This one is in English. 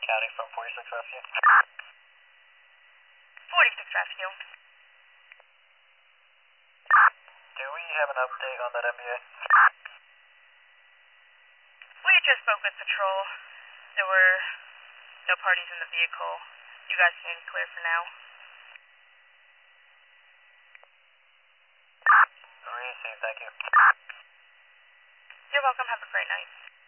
County from 46 Rescue. 46 Rescue. Do we have an update on that MBA? We just spoke with Patrol. There were no parties in the vehicle. You guys can clear for now. Received, thank you. You're welcome. Have a great night.